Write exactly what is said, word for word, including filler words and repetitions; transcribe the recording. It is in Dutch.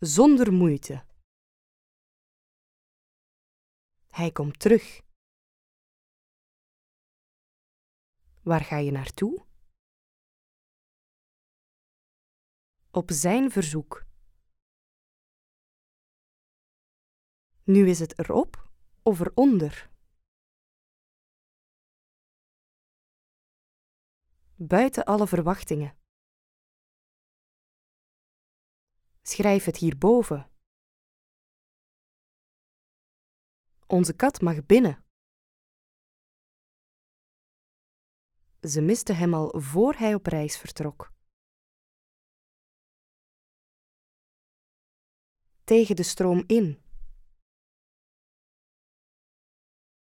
zonder moeite. Hij komt terug. Waar ga je naartoe? Op zijn verzoek. Nu is het erop of eronder. Buiten alle verwachtingen. Schrijf het hierboven. Onze kat mag binnen. Ze miste hem al voor hij op reis vertrok. Tegen de stroom in.